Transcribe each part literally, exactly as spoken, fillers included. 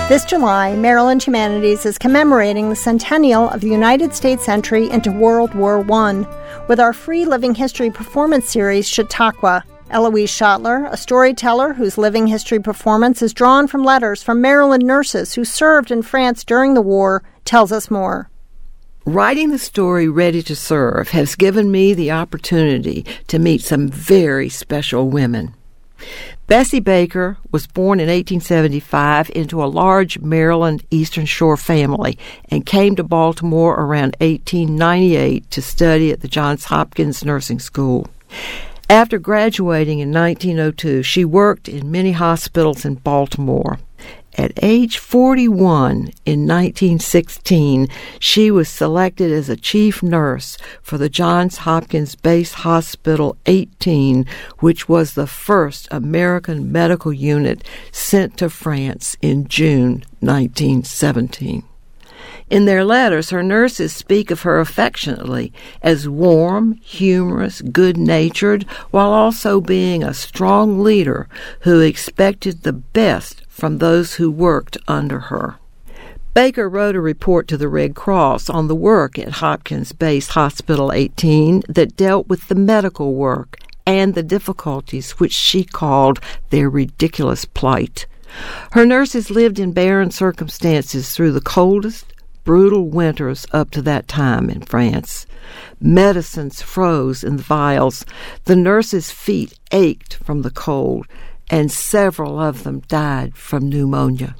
This July, Maryland Humanities is commemorating the centennial of the United States entry into World War One with our free living history performance series, Chautauqua. Eloise Schottler, a storyteller whose living history performance is drawn from letters from Maryland nurses who served in France during the war, tells us more. Writing the story Ready to Serve has given me the opportunity to meet some very special women. Bessie Baker was born in eighteen seventy-five into a large Maryland Eastern Shore family and came to Baltimore around eighteen ninety-eight to study at the Johns Hopkins Nursing School. After graduating in nineteen oh two, she worked in many hospitals in Baltimore. At age forty-one in nineteen sixteen, she was selected as a chief nurse for the Johns Hopkins Base Hospital eighteen, which was the first American medical unit sent to France in June nineteen seventeen. In their letters, her nurses speak of her affectionately as warm, humorous, good-natured, while also being a strong leader who expected the best from those who worked under her. Baker wrote a report to the Red Cross on the work at Hopkins Base Hospital eighteen that dealt with the medical work and the difficulties which she called their ridiculous plight. Her nurses lived in barren circumstances through the coldest, brutal winters up to that time in France. Medicines froze in the vials. The nurses' feet ached from the cold, and several of them died from pneumonia.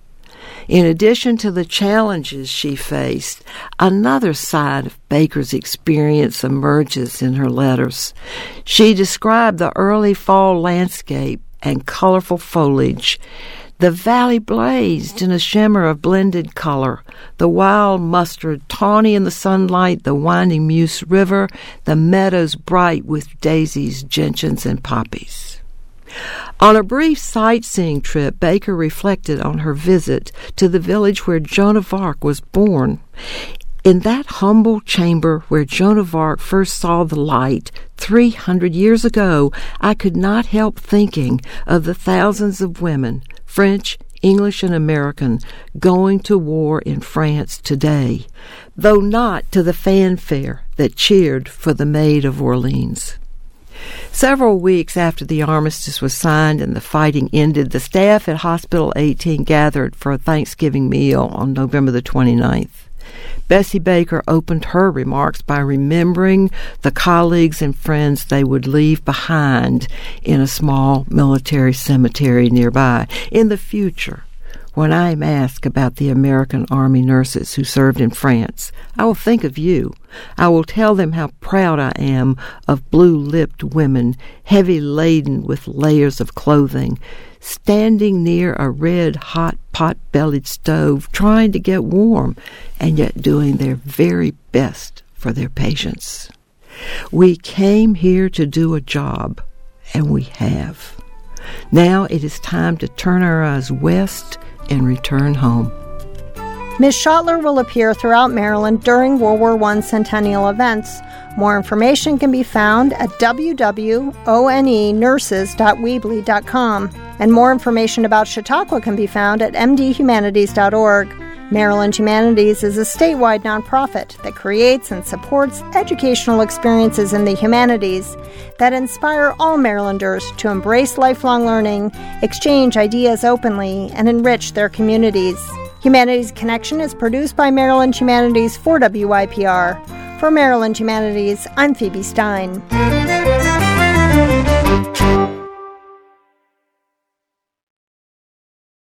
In addition to the challenges she faced, another side of Baker's experience emerges in her letters. She described the early fall landscape and colorful foliage. The valley blazed in a shimmer of blended color, the wild mustard tawny in the sunlight, the winding Meuse River, the meadows bright with daisies, gentians, and poppies. On a brief sightseeing trip, Baker reflected on her visit to the village where Joan of Arc was born. In that humble chamber where Joan of Arc first saw the light three hundred years ago, I could not help thinking of the thousands of women, French, English, and American, going to war in France today, though not to the fanfare that cheered for the Maid of Orleans. Several weeks after the armistice was signed and the fighting ended, the staff at Hospital eighteen gathered for a Thanksgiving meal on November the twenty-ninth. Bessie Baker opened her remarks by remembering the colleagues and friends they would leave behind in a small military cemetery nearby. In the future, when I am asked about the American Army nurses who served in France, I will think of you. I will tell them how proud I am of blue-lipped women, heavy-laden with layers of clothing, standing near a red, hot, pot-bellied stove, trying to get warm, and yet doing their very best for their patients. We came here to do a job, and we have. Now it is time to turn our eyes west and return home. Miz Schottler will appear throughout Maryland during World War One centennial events. More information can be found at w w w dot o n e nurses dot weebly dot com, and more information about Chautauqua can be found at m d humanities dot org. Maryland Humanities is a statewide nonprofit that creates and supports educational experiences in the humanities that inspire all Marylanders to embrace lifelong learning, exchange ideas openly, and enrich their communities. Humanities Connection is produced by Maryland Humanities for W I P R. For Maryland Humanities, I'm Phoebe Stein.